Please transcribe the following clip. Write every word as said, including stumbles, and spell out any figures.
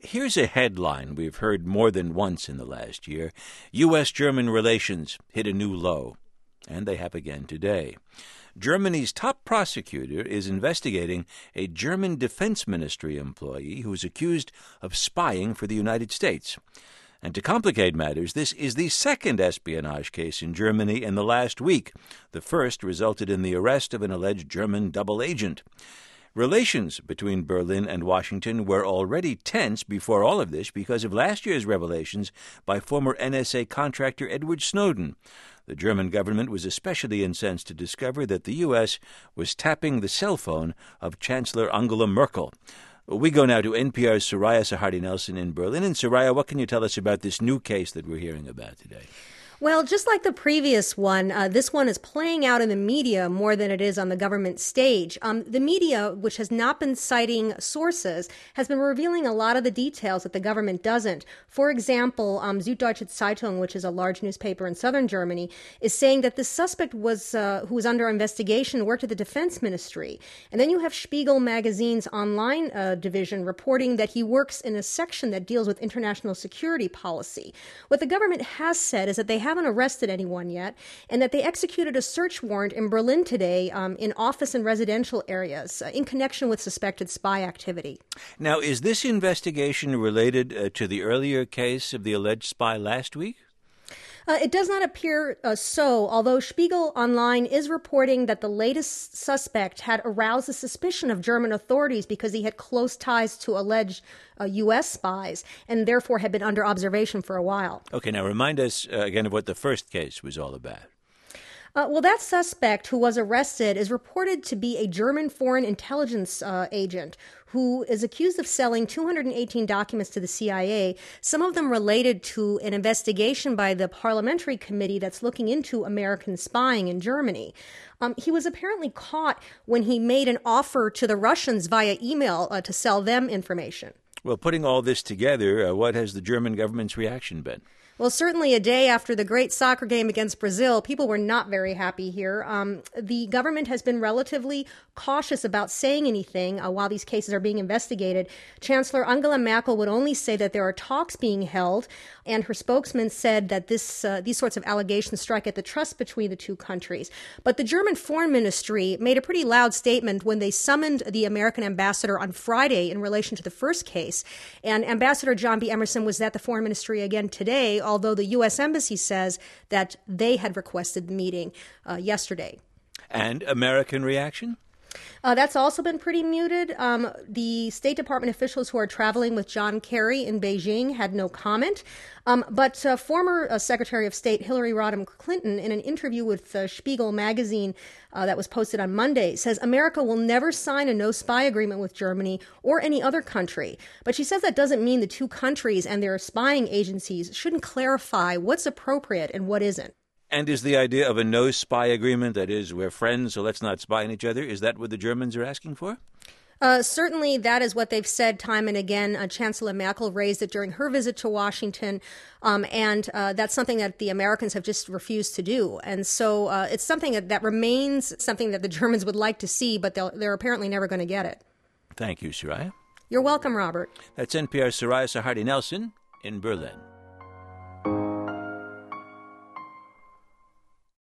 Here's a headline we've heard more than once in the last year. U S German relations hit a new low, and they have again today. Germany's top prosecutor is investigating a German Defense Ministry employee who is accused of spying for the United States. And to complicate matters, this is the second espionage case in Germany in the last week. The first resulted in the arrest of an alleged German double agent. Relations between Berlin and Washington were already tense before all of this because of last year's revelations by former N S A contractor Edward Snowden. The German government was especially incensed to discover that the U S was tapping the cell phone of Chancellor Angela Merkel. We go now to N P R's Soraya Sarhadi Nelson in Berlin. And Soraya, what can you tell us about this new case that we're hearing about today? Well, just like the previous one, uh, this one is playing out in the media more than it is on the government stage. Um, the media, which has not been citing sources, has been revealing a lot of the details that the government doesn't. For example, um, Süddeutsche Zeitung, which is a large newspaper in southern Germany, is saying that the suspect was uh, who was under investigation worked at the Defense Ministry. And then you have Spiegel Magazine's online uh, division reporting that he works in a section that deals with international security policy. What the government has said is that they haven't arrested anyone yet, and that they executed a search warrant in Berlin today um, in office and residential areas uh, in connection with suspected spy activity. Now, is this investigation related uh, to the earlier case of the alleged spy last week? Uh, it does not appear uh, so, although Spiegel Online is reporting that the latest suspect had aroused the suspicion of German authorities because he had close ties to alleged uh, U S spies and therefore had been under observation for a while. Okay, now remind us uh, again of what the first case was all about. Uh, well, that suspect who was arrested is reported to be a German foreign intelligence uh, agent who is accused of selling two hundred eighteen documents to the C I A, some of them related to an investigation by the parliamentary committee that's looking into American spying in Germany. Um, he was apparently caught when he made an offer to the Russians via email uh, to sell them information. Well, putting all this together, uh, what has the German government's reaction been? Well, certainly a day after the great soccer game against Brazil, people were not very happy here. Um, the government has been relatively cautious about saying anything uh, while these cases are being investigated. Chancellor Angela Merkel would only say that there are talks being held, and her spokesman said that this uh, these sorts of allegations strike at the trust between the two countries. But the German Foreign Ministry made a pretty loud statement when they summoned the American ambassador on Friday in relation to the first case. And Ambassador John B. Emerson was at the Foreign Ministry again today, although the U S Embassy says that they had requested the meeting uh, yesterday. And American reaction? Uh, that's also been pretty muted. Um, the State Department officials who are traveling with John Kerry in Beijing had no comment. Um, but uh, former uh, Secretary of State Hillary Rodham Clinton, in an interview with uh, Spiegel magazine uh, that was posted on Monday, says America will never sign a no-spy agreement with Germany or any other country. But she says that doesn't mean the two countries and their spying agencies shouldn't clarify what's appropriate and what isn't. And is the idea of a no-spy agreement, that is, we're friends, so let's not spy on each other, is that what the Germans are asking for? Uh, certainly, that is what they've said time and again. Uh, Chancellor Merkel raised it during her visit to Washington, um, and uh, that's something that the Americans have just refused to do. And so uh, it's something that, that remains something that the Germans would like to see, but they're apparently never going to get it. Thank you, Soraya. You're welcome, Robert. That's N P R's Soraya Sarhadi Nelson in Berlin.